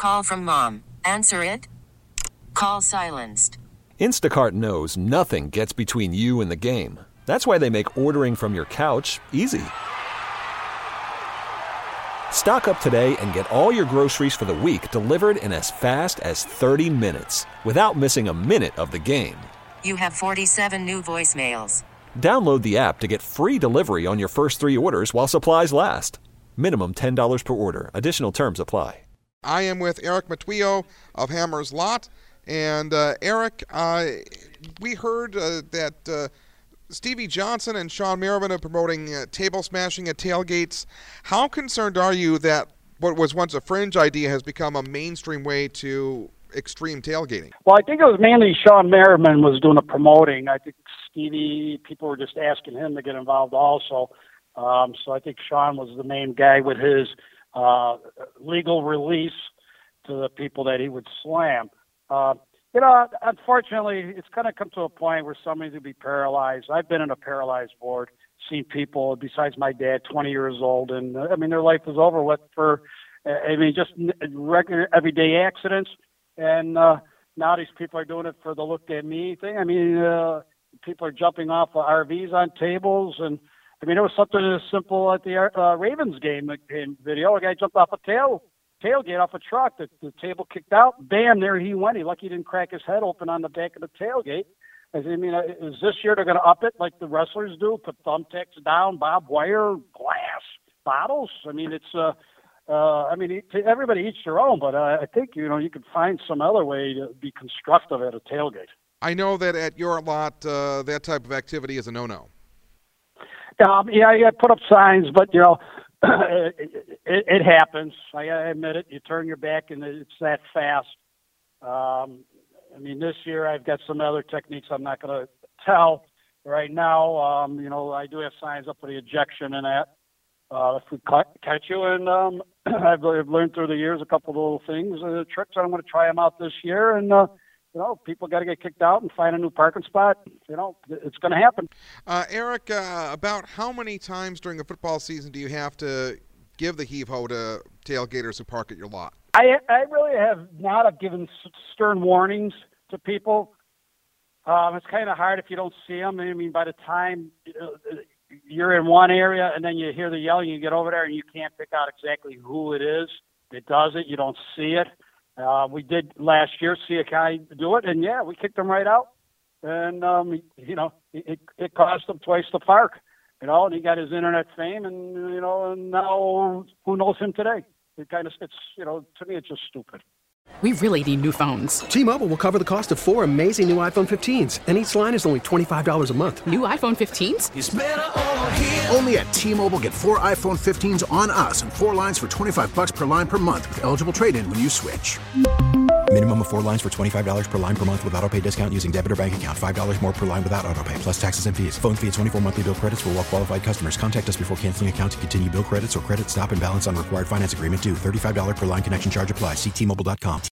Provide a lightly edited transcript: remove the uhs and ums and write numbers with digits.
call from mom. Answer it. Call silenced. Instacart knows nothing gets between you and the game. That's why they make ordering from your couch easy. Stock up today and get all your groceries for the week delivered in as fast as 30 minutes without missing a minute of the game. You have 47 new voicemails. Download the app to get free delivery on your first 3 orders while supplies last. Minimum $10 per order. Additional terms apply. I am with Eric Matuio of Hammer's Lot. And Eric, we heard that Stevie Johnson and Sean Merriman are promoting table smashing at tailgates. How concerned are you that what was once a fringe idea has become a mainstream way to extreme tailgating? Well, I think it was mainly Sean Merriman was doing the promoting. I think Stevie, people were just asking him to get involved also. So I think Sean was the main guy with his legal release to the people that he would slam. Unfortunately, it's kind of come to a point where somebody's going to be paralyzed. I've been in a paralyzed ward, seen people, besides my dad, 20 years old, and, their life was over with for, just regular, everyday accidents. And now these people are doing it for the look at me thing. People are jumping off of RVs on tables. And, there was something as simple at the Ravens game video. A guy jumped off a tailgate off a truck. The table kicked out. Bam, there he went. He lucky he didn't crack his head open on the back of the tailgate. Is this year they're going to up it like the wrestlers do? Put thumbtacks down, barbed wire, glass, bottles? Everybody eats their own, but I think, you could find some other way to be constructive at a tailgate. I know that at your lot, that type of activity is a no-no. I put up signs, but, it happens. I admit it. You turn your back, and it's that fast. This year I've got some other techniques I'm not going to tell right now. I do have signs up for the ejection and that. If we catch you, and I've learned through the years a couple of little things, tricks. I'm going to try them out this year, and people got to get kicked out and find a new parking spot. It's going to happen. Eric, about how many times during the football season do you have to give the heave-ho to tailgaters who park at your lot? I really have not given stern warnings to people. It's kind of hard if you don't see them. By the time you're in one area and then you hear the yelling, you get over there and you can't pick out exactly who it is that does it. You don't see it. We did last year see a guy do it, and we kicked him right out. And, it cost him twice the park, and he got his internet fame, and, and now who knows him today? To me, it's just stupid. We really need new phones. T-Mobile will cover the cost of 4 amazing new iPhone 15s, and each line is only $25 a month. New iPhone 15s? It's better over here. Only at T-Mobile, get 4 iPhone 15s on us and 4 lines for $25 per line per month with eligible trade-in when you switch. Minimum of 4 lines for $25 per line per month with autopay discount using debit or bank account. $5 more per line without autopay, plus taxes and fees. Phone fee at 24 monthly bill credits for well-qualified customers. Contact us before canceling account to continue bill credits or credit stop and balance on required finance agreement due. $35 per line connection charge applies. See T-Mobile.com.